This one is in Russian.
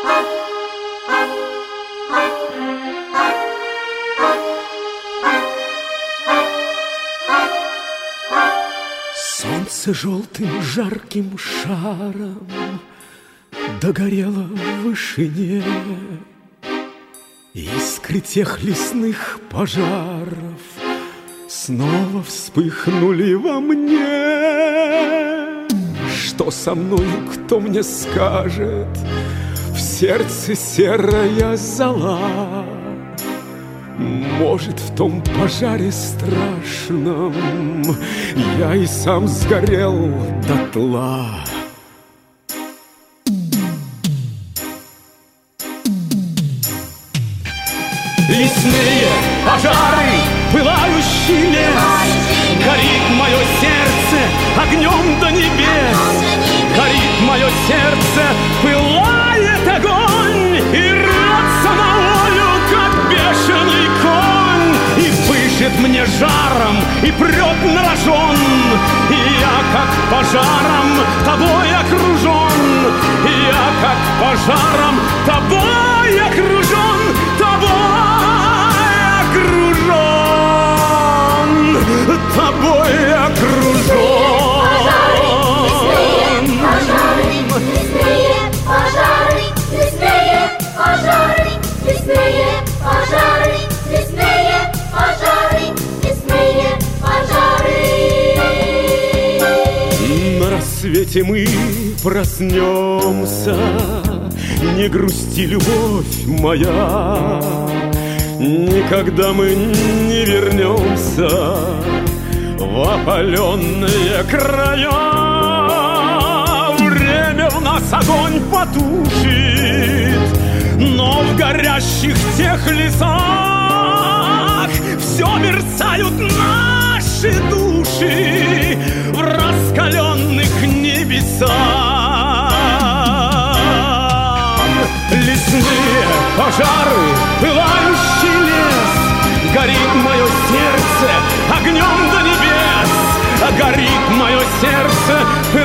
Солнце желтым жарким шаром догорело в вышине. Искры тех лесных пожаров снова вспыхнули во мне. Что со мною, кто мне скажет? В сердце серая зола. Может, в том пожаре страшном я и сам сгорел дотла. Лесные пожары, пылающий лес, горит мое сердце огнем до небес. Горит мое сердце, пылает огонь, и рвется на волю, как бешеный конь, и пышет мне жаром, и прет на рожон. И я, как пожаром, тобой окружен. И я, как пожаром, тобой окружен. Тобой окружен. Лесные пожары, лесные пожары, лесные пожары, лесные пожары, лесные пожары. На рассвете мы проснемся, не грусти, любовь моя. Никогда мы не вернемся в опаленные края. Время в нас огонь потушит, но в горящих тех лесах все мерцают наши души в раскаленных небесах. Лесные пожары, пылающий лес, горит мое сердце огнем до небес. Горит мое сердце